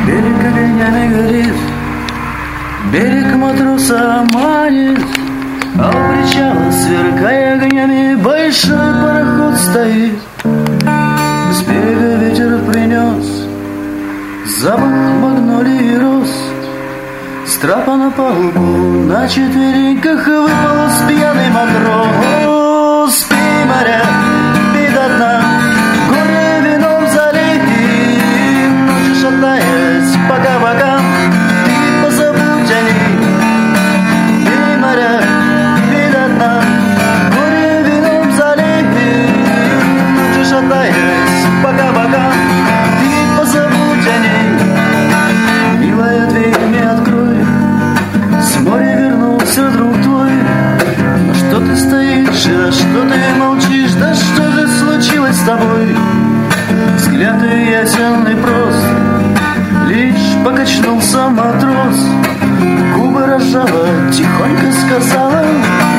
Берег огнями горит, берег матроса манит, а у причала, сверкая огнями, большой пароход стоит. С берега ветер принес запах магнолии и роз. С трапа на палубу на четвереньках выполз пьяный матрос. Пей, моря, пей до дна, горе вином залей, ночью шатаясь по кабакам, ты позабудь о ней. Пей, моря, пей до дна, горе вином залей, ночью шатаясь по кабакам, ты позабудь о ней. Милая, дверь мне открой, с моря вернулся друг твой. Но что ты стоишь, да что ты молчишь, да что же случилось с тобой? Взгляд и ясен и прост, лишь покачнулся матрос. Губы разжала, тихонько сказала: